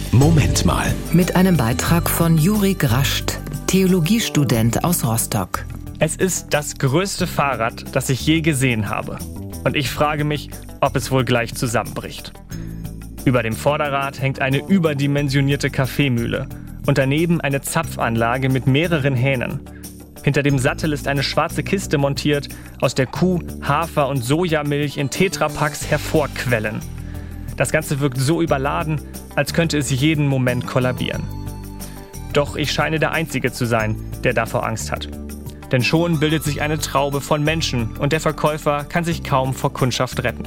Moment mal. Mit einem Beitrag von Juri Grascht, Theologiestudent aus Rostock. Es ist das größte Fahrrad, das ich je gesehen habe. Und ich frage mich, ob es wohl gleich zusammenbricht. Über dem Vorderrad hängt eine überdimensionierte Kaffeemühle und daneben eine Zapfanlage mit mehreren Hähnen. Hinter dem Sattel ist eine schwarze Kiste montiert, aus der Kuh, Hafer und Sojamilch in Tetrapacks hervorquellen. Das Ganze wirkt so überladen, als könnte es jeden Moment kollabieren. Doch ich scheine der Einzige zu sein, der davor Angst hat. Denn schon bildet sich eine Traube von Menschen und der Verkäufer kann sich kaum vor Kundschaft retten.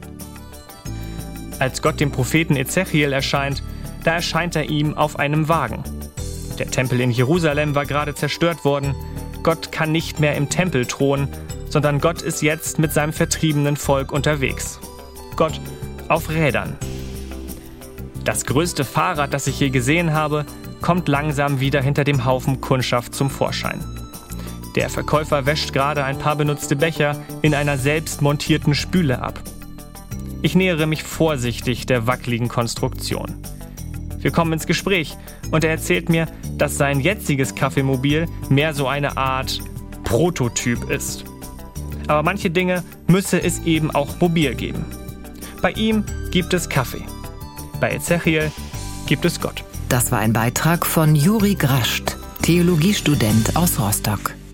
Als Gott dem Propheten Ezechiel erscheint, da erscheint er ihm auf einem Wagen. Der Tempel in Jerusalem war gerade zerstört worden. Gott kann nicht mehr im Tempel thronen, sondern Gott ist jetzt mit seinem vertriebenen Volk unterwegs. Gott auf Rädern. Das größte Fahrrad, das ich je gesehen habe, kommt langsam wieder hinter dem Haufen Kundschaft zum Vorschein. Der Verkäufer wäscht gerade ein paar benutzte Becher in einer selbst montierten Spüle ab. Ich nähere mich vorsichtig der wackeligen Konstruktion. Wir kommen ins Gespräch und er erzählt mir, dass sein jetziges Kaffeemobil mehr so eine Art Prototyp ist. Aber manche Dinge müsse es eben auch mobil geben. Bei ihm gibt es Kaffee. Bei Ezechiel gibt es Gott. Das war ein Beitrag von Juri Grascht, Theologiestudent aus Rostock.